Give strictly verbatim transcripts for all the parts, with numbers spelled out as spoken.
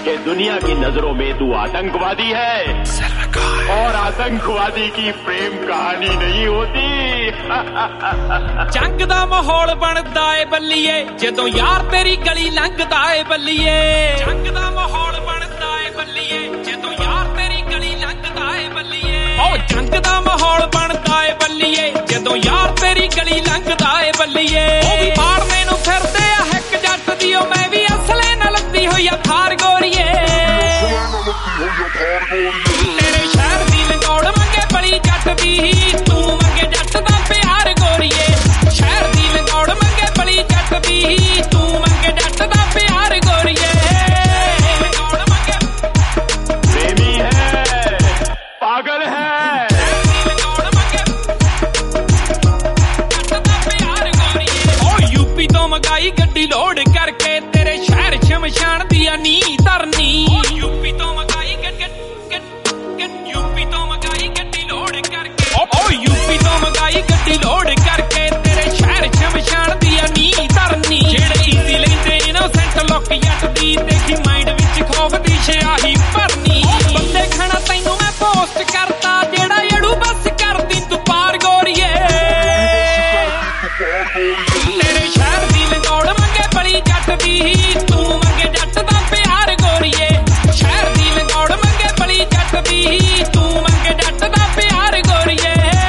कि दुनिया की नजरों में तू आतंकवादी है और आतंकवादी की प्रेम कहानी नहीं होती। जंग दा माहौल बनदा ए बल्लीए जदों यार तेरी गली लंघदा ए बल्लीए। जंग दा माहौल बनदा ए बल्लीए जदों यार तेरी गली लंघदा ए बल्लीए। ओ जंग दा माहौल बनदा ए बल्लीए जदों यार तेरी गली लंघदा ए बल्लीए। ओ भी मारने नूं फिरदे आ हिक जट दी ओ मैं भी असले नाल लद्दी होई आ थार गोरीए। तेरे शहर दी लंगौड़ मंगे बड़ी जट दी तू मंगे जट दा प्यार गोरीए। शहर दी लंगौड़ मंगे बड़ी जट दी तू मंगे जट दा प्यार गोरीए। प्रेमी है पागल है यूपी तो मंगाई गड्डी लोड करके तेरे शहर शमशान दिया नी धरनी। यूपी तो मंगाई यूपी तो मंगाई गड्डी लोड करके ओ यूपी तो मंगाई गड्डी लोड करके तेरे शहर शमशान दिया नी धरनी। जेड़े इजी लेंदे इनोसेंट लुक जट दी देखी माइंड विच खौफ दी स्याही भरनी। बंदे खाना तैनू मैं पोस्ट करता जेड़ा एड़ू बस कर दी तू पार गोरीए। तेरे शहर दी लंगौड़ मंगे बड़ी जट दी तू मंगे जट दा प्यार गोरीए। शहर दी लंगौड़ मंगे बड़ी जट दी तू मंगे जट दा प्यार गोरीए।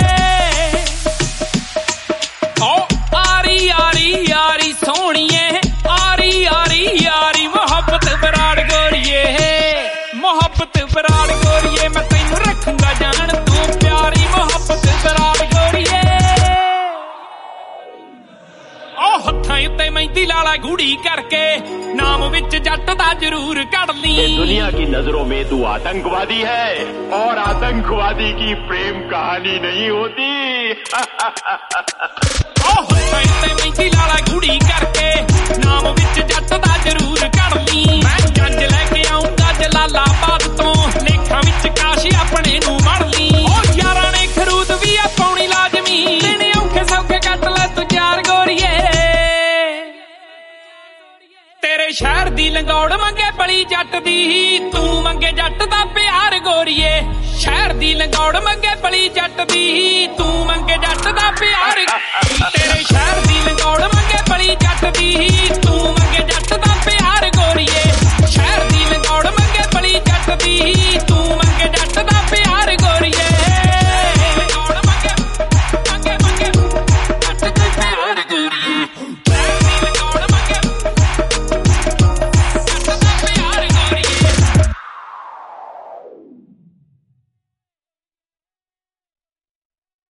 ओ आरी आरी यारी सोहणीए आरी आरी यारी मोहब्बत बराड़ गोरीए। मोहब्बत बराड़ गोरीए मैं तैनू रखूंगा जान तू प्यारी मोहब्बत बराड़ गोरीए। ओ हत्थां उत्ते मेहंदी लाला गूड़ी करके नाम विच जट दा जरूर कढ़ ली। दुनिया की नजरों में तू आतंकवादी है और आतंकवादी की प्रेम कहानी नहीं होती। ओ हत्थां उत्ते मेहंदी लाला गूड़ी करके नाम विच जट दा जरूर कढ़ ली। मैं जंज लैके आऊंगा जलालाबाद तो लेखां विच काश अपने नूं मड़ ली। ओ यारां ने खरूद भी आ पाउणी लाजमी देने औखे सौखे कट ले तू चार गोरीए। तेरे शहर दी लंगौड़ मंगे बड़ी जट दी तू मंगे जट दा प्यार गोरीए। शहर दी लंगौड़ मंगे बड़ी जट दी तू मंगे जट दा प्यार। तेरे शहर दी लंगौड़